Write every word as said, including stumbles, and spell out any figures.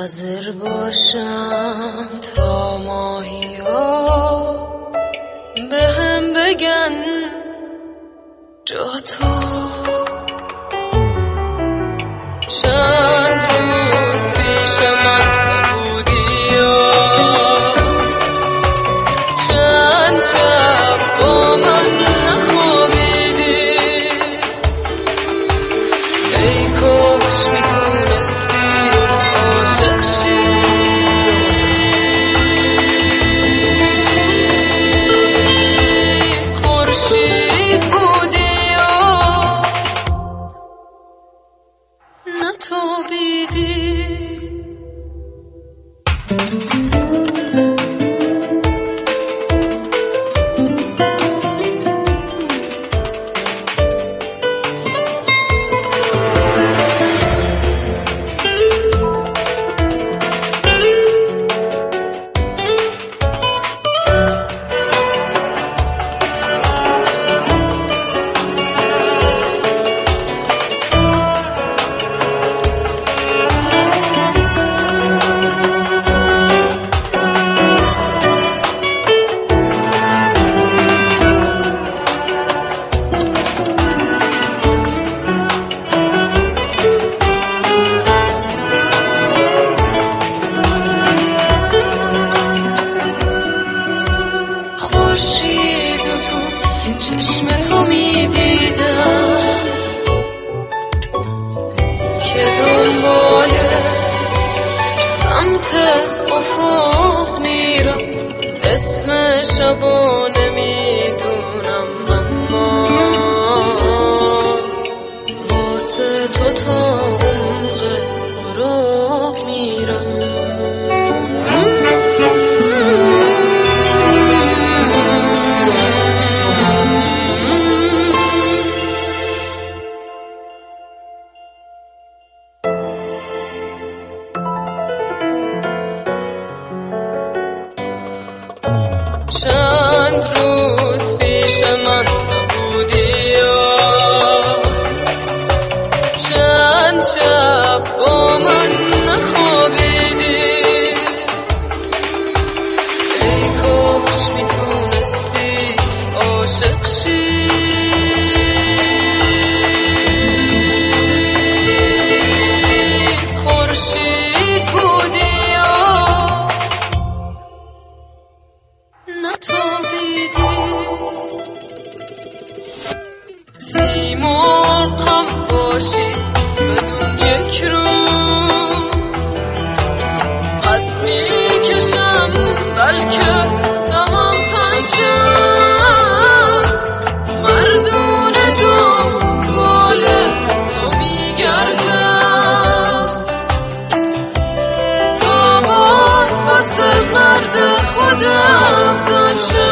حاضر باشم تا ماهی ها به هم بگن جا تو. چند روز پیش من نبودی و چند شب با من نخوابیدی. ای کاش میتونستی عاشق شی، خورشید بودی و نتابیدی. خورشید و تو چشم تو میدیدم که دنبالت سمت افق میرم. اسم شبو نمیدونم اما واسه تو تا عمق غروب میرم. چند روز پیش من نبودی و چند شب با من نخوابیدی. ای کاش میتونستی عاشق شی، خورشید بودی و نتابیدی. سیمرغ هم باشی بدون یک رو قد میکشم بلکه تمام تن شم. مردون دنبال تو میگردم تا باز واسه مرد خودم زن شم.